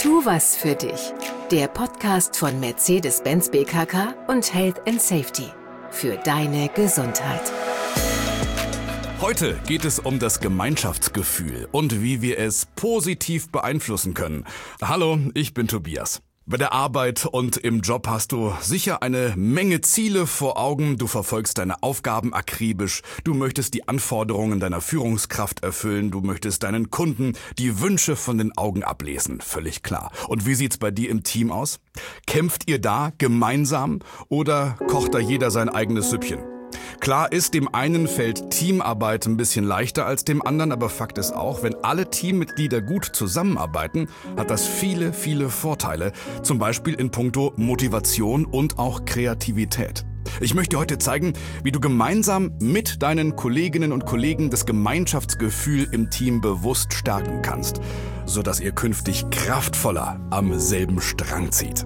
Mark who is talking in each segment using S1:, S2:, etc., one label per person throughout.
S1: Tu was für dich. Der Podcast von Mercedes-Benz BKK und Health & Safety. Für deine Gesundheit.
S2: Heute geht es um das Gemeinschaftsgefühl und wie wir es positiv beeinflussen können. Hallo, ich bin Tobias. Bei der Arbeit und im Job hast du sicher eine Menge Ziele vor Augen. Du verfolgst deine Aufgaben akribisch. Du möchtest die Anforderungen deiner Führungskraft erfüllen. Du möchtest deinen Kunden die Wünsche von den Augen ablesen. Völlig klar. Und wie sieht's bei dir im Team aus? Kämpft ihr da gemeinsam oder kocht da jeder sein eigenes Süppchen? Klar ist, dem einen fällt Teamarbeit ein bisschen leichter als dem anderen, aber Fakt ist auch, wenn alle Teammitglieder gut zusammenarbeiten, hat das viele, viele Vorteile, zum Beispiel in puncto Motivation und auch Kreativität. Ich möchte heute zeigen, wie du gemeinsam mit deinen Kolleginnen und Kollegen das Gemeinschaftsgefühl im Team bewusst stärken kannst, sodass ihr künftig kraftvoller am selben Strang zieht.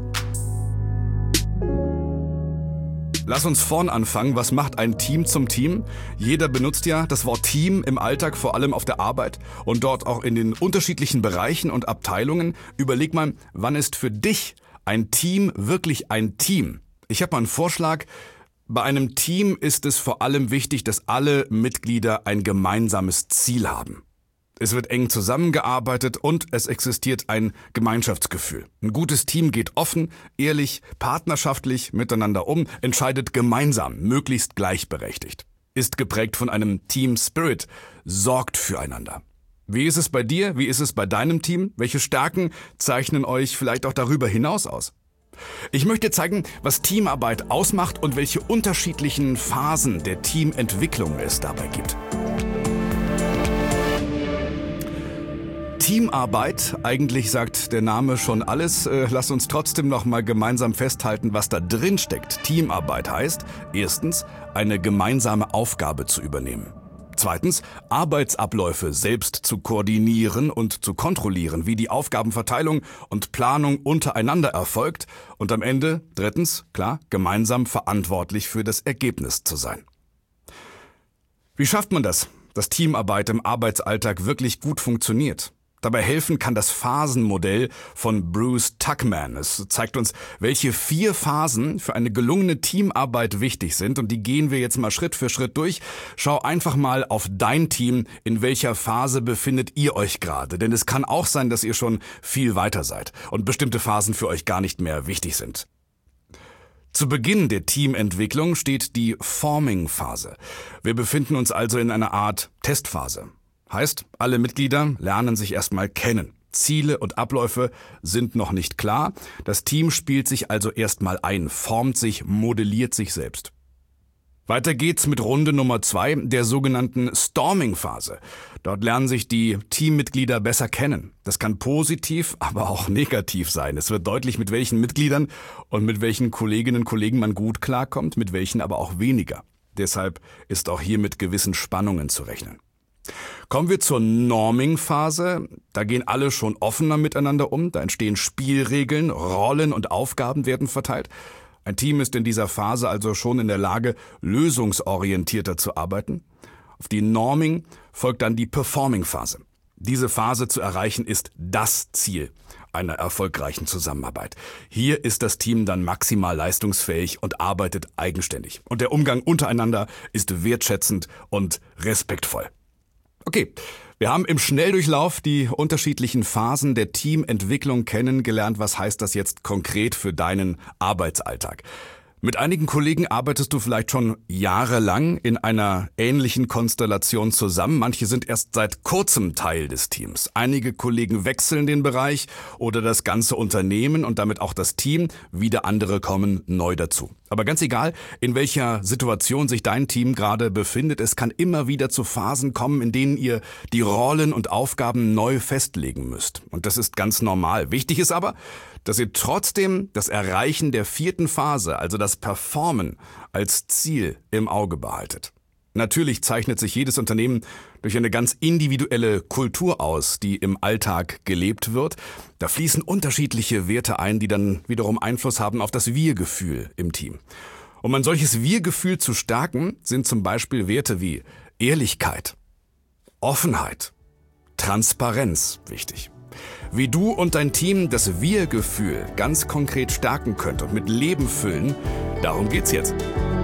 S2: Lass uns vorn anfangen. Was macht ein Team zum Team? Jeder benutzt ja das Wort Team im Alltag, vor allem auf der Arbeit und dort auch in den unterschiedlichen Bereichen und Abteilungen. Überleg mal, wann ist für dich ein Team wirklich ein Team? Ich habe mal einen Vorschlag. Bei einem Team ist es vor allem wichtig, dass alle Mitglieder ein gemeinsames Ziel haben. Es wird eng zusammengearbeitet und es existiert ein Gemeinschaftsgefühl. Ein gutes Team geht offen, ehrlich, partnerschaftlich miteinander um, entscheidet gemeinsam, möglichst gleichberechtigt. Ist geprägt von einem Team Spirit, sorgt füreinander. Wie ist es bei dir? Wie ist es bei deinem Team? Welche Stärken zeichnen euch vielleicht auch darüber hinaus aus? Ich möchte zeigen, was Teamarbeit ausmacht und welche unterschiedlichen Phasen der Teamentwicklung es dabei gibt. Teamarbeit, eigentlich sagt der Name schon alles. Lass uns trotzdem noch mal gemeinsam festhalten, was da drin steckt. Teamarbeit heißt, erstens, eine gemeinsame Aufgabe zu übernehmen. Zweitens, Arbeitsabläufe selbst zu koordinieren und zu kontrollieren, wie die Aufgabenverteilung und Planung untereinander erfolgt. Und am Ende, drittens, klar, gemeinsam verantwortlich für das Ergebnis zu sein. Wie schafft man das, dass Teamarbeit im Arbeitsalltag wirklich gut funktioniert? Dabei helfen kann das Phasenmodell von Bruce Tuckman. Es zeigt uns, welche 4 Phasen für eine gelungene Teamarbeit wichtig sind. Und die gehen wir jetzt mal Schritt für Schritt durch. Schau einfach mal auf dein Team, in welcher Phase befindet ihr euch gerade. Denn es kann auch sein, dass ihr schon viel weiter seid und bestimmte Phasen für euch gar nicht mehr wichtig sind. Zu Beginn der Teamentwicklung steht die Forming-Phase. Wir befinden uns also in einer Art Testphase. Heißt, alle Mitglieder lernen sich erstmal kennen. Ziele und Abläufe sind noch nicht klar. Das Team spielt sich also erstmal ein, formt sich, modelliert sich selbst. Weiter geht's mit Runde Nummer 2, der sogenannten Storming-Phase. Dort lernen sich die Teammitglieder besser kennen. Das kann positiv, aber auch negativ sein. Es wird deutlich, mit welchen Mitgliedern und mit welchen Kolleginnen und Kollegen man gut klarkommt, mit welchen aber auch weniger. Deshalb ist auch hier mit gewissen Spannungen zu rechnen. Kommen wir zur Norming-Phase. Da gehen alle schon offener miteinander um. Da entstehen Spielregeln, Rollen und Aufgaben werden verteilt. Ein Team ist in dieser Phase also schon in der Lage, lösungsorientierter zu arbeiten. Auf die Norming folgt dann die Performing-Phase. Diese Phase zu erreichen ist das Ziel einer erfolgreichen Zusammenarbeit. Hier ist das Team dann maximal leistungsfähig und arbeitet eigenständig. Und der Umgang untereinander ist wertschätzend und respektvoll. Okay, wir haben im Schnelldurchlauf die unterschiedlichen Phasen der Teamentwicklung kennengelernt. Was heißt das jetzt konkret für deinen Arbeitsalltag? Mit einigen Kollegen arbeitest du vielleicht schon jahrelang in einer ähnlichen Konstellation zusammen. Manche sind erst seit kurzem Teil des Teams. Einige Kollegen wechseln den Bereich oder das ganze Unternehmen und damit auch das Team. Wieder andere kommen neu dazu. Aber ganz egal, in welcher Situation sich dein Team gerade befindet, es kann immer wieder zu Phasen kommen, in denen ihr die Rollen und Aufgaben neu festlegen müsst. Und das ist ganz normal. Wichtig ist aber, dass ihr trotzdem das Erreichen der 4. Phase, also das Performen, als Ziel im Auge behaltet. Natürlich zeichnet sich jedes Unternehmen durch eine ganz individuelle Kultur aus, die im Alltag gelebt wird. Da fließen unterschiedliche Werte ein, die dann wiederum Einfluss haben auf das Wir-Gefühl im Team. Um ein solches Wir-Gefühl zu stärken, sind zum Beispiel Werte wie Ehrlichkeit, Offenheit, Transparenz wichtig. Wie du und dein Team das Wir-Gefühl ganz konkret stärken könnt und mit Leben füllen, darum geht's jetzt.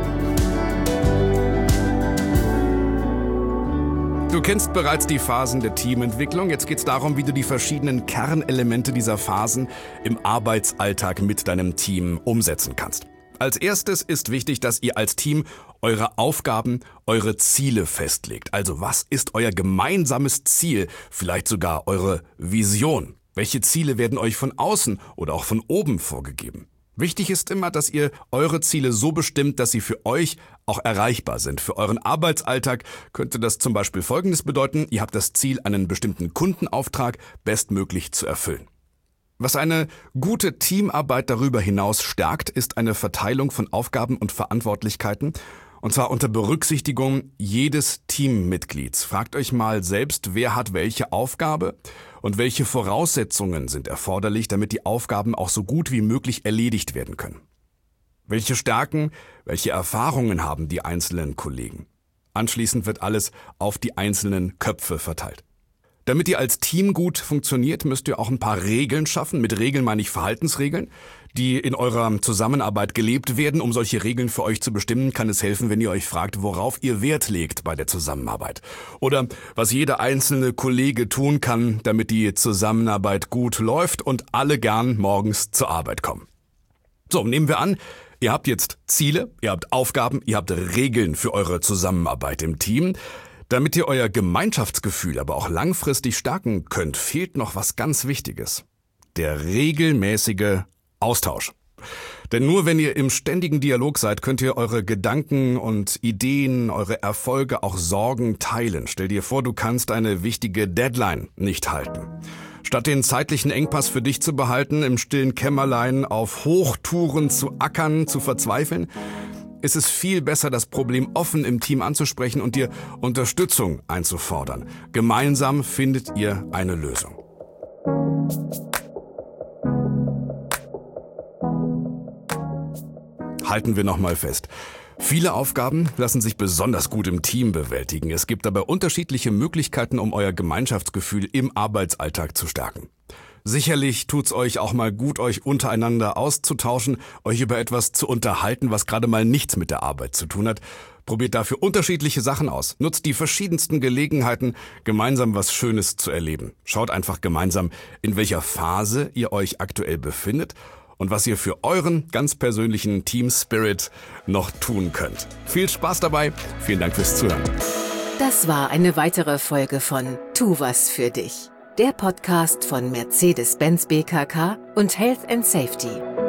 S2: Du kennst bereits die Phasen der Teamentwicklung. Jetzt geht es darum, wie du die verschiedenen Kernelemente dieser Phasen im Arbeitsalltag mit deinem Team umsetzen kannst. Als erstes ist wichtig, dass ihr als Team eure Aufgaben, eure Ziele festlegt. Also was ist euer gemeinsames Ziel? Vielleicht sogar eure Vision. Welche Ziele werden euch von außen oder auch von oben vorgegeben? Wichtig ist immer, dass ihr eure Ziele so bestimmt, dass sie für euch auch erreichbar sind. Für euren Arbeitsalltag könnte das zum Beispiel Folgendes bedeuten: Ihr habt das Ziel, einen bestimmten Kundenauftrag bestmöglich zu erfüllen. Was eine gute Teamarbeit darüber hinaus stärkt, ist eine Verteilung von Aufgaben und Verantwortlichkeiten, und zwar unter Berücksichtigung jedes Teammitglieds. Fragt euch mal selbst, wer hat welche Aufgabe und welche Voraussetzungen sind erforderlich, damit die Aufgaben auch so gut wie möglich erledigt werden können. Welche Stärken, welche Erfahrungen haben die einzelnen Kollegen? Anschließend wird alles auf die einzelnen Köpfe verteilt. Damit ihr als Team gut funktioniert, müsst ihr auch ein paar Regeln schaffen. Mit Regeln meine ich Verhaltensregeln, die in eurer Zusammenarbeit gelebt werden. Um solche Regeln für euch zu bestimmen, kann es helfen, wenn ihr euch fragt, worauf ihr Wert legt bei der Zusammenarbeit. Oder was jeder einzelne Kollege tun kann, damit die Zusammenarbeit gut läuft und alle gern morgens zur Arbeit kommen. So, nehmen wir an, ihr habt jetzt Ziele, ihr habt Aufgaben, ihr habt Regeln für eure Zusammenarbeit im Team. Damit ihr euer Gemeinschaftsgefühl aber auch langfristig stärken könnt, fehlt noch was ganz Wichtiges: der regelmäßige Austausch. Denn nur wenn ihr im ständigen Dialog seid, könnt ihr eure Gedanken und Ideen, eure Erfolge, auch Sorgen teilen. Stell dir vor, du kannst eine wichtige Deadline nicht halten. Statt den zeitlichen Engpass für dich zu behalten, im stillen Kämmerlein auf Hochtouren zu ackern, zu verzweifeln, ist es viel besser, das Problem offen im Team anzusprechen und dir Unterstützung einzufordern. Gemeinsam findet ihr eine Lösung. Halten wir nochmal fest. Viele Aufgaben lassen sich besonders gut im Team bewältigen. Es gibt aber unterschiedliche Möglichkeiten, um euer Gemeinschaftsgefühl im Arbeitsalltag zu stärken. Sicherlich tut's euch auch mal gut, euch untereinander auszutauschen, euch über etwas zu unterhalten, was gerade mal nichts mit der Arbeit zu tun hat. Probiert dafür unterschiedliche Sachen aus. Nutzt die verschiedensten Gelegenheiten, gemeinsam was Schönes zu erleben. Schaut einfach gemeinsam, in welcher Phase ihr euch aktuell befindet und was ihr für euren ganz persönlichen Team Spirit noch tun könnt. Viel Spaß dabei. Vielen Dank fürs Zuhören.
S1: Das war eine weitere Folge von Tu was für dich. Der Podcast von Mercedes-Benz BKK und Health & Safety.